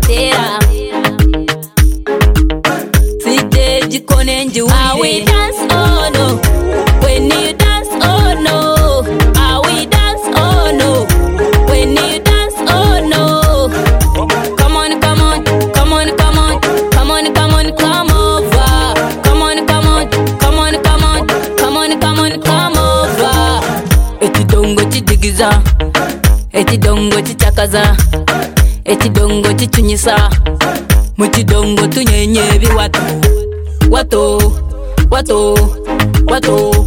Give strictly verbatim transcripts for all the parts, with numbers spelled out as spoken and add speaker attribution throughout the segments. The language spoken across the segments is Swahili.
Speaker 1: batera Sije jikone njiwire Are we dance oh no When you dance oh no Are we dance oh no When you dance oh no Come on come on Come on come on Come on come on come over Come on come on Come on come on Come on come on come over Eti dongo chidigiza Eti dongo chichakaza Eti dongo chichunyisa Muchi dongo tunyenye bi watu Watu Watu Watu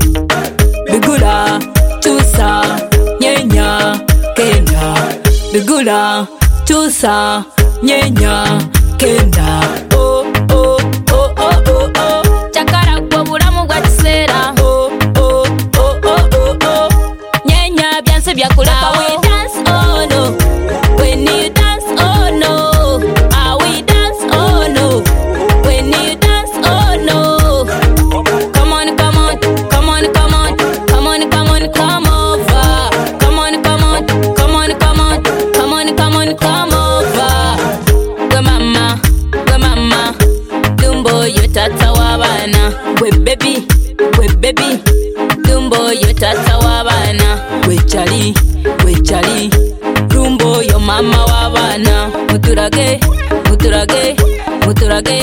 Speaker 1: Bigula Chusa Nyenya Kenda Bigula Chusa Nyenya Kenda Oh oh oh oh oh oh Chakara kwa bulamu gwa kisera Oh oh oh oh oh oh Nyenya byanse byakuleka we dance oh no When you dance oh no Are we dance oh no When you dance oh no Come on come on Come on come on Come on come on come over Come on come on Come on come on Come on come on come over Gwe mama Gwe mama Dumbo yo tata wabana We baby We baby Dumbo yo tata wabana We chali We chali Rumbo yo mama wabana Muturage Muturage Muturage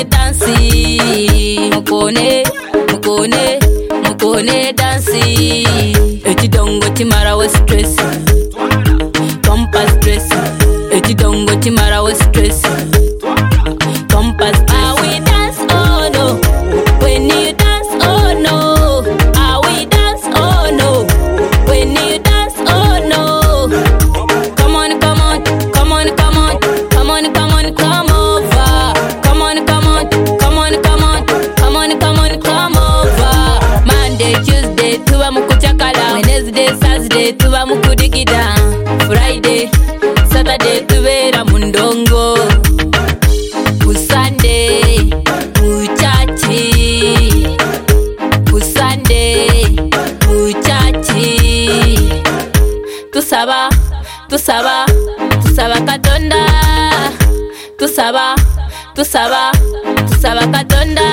Speaker 1: dansi Mukone Mukone Mukone dansi Eti dongo timara we stress Tompa stress Eti dongo timara we stress Tompa stress Are we dance oh no When you dance oh no Are we dance oh no When you dance oh no Come on come on Come on come on Come on come on come over Come on come on Come on come on Come on come on come over Monday Tuesday tuba mukuchakala Wednesday Thursday tuba mukudigida Friday Saturday tubera mundongo Sunday Uchachi Sunday Uchachi Tusaba Tusaba Tusaba katonda Tusaba Tusaba Tusaba katonda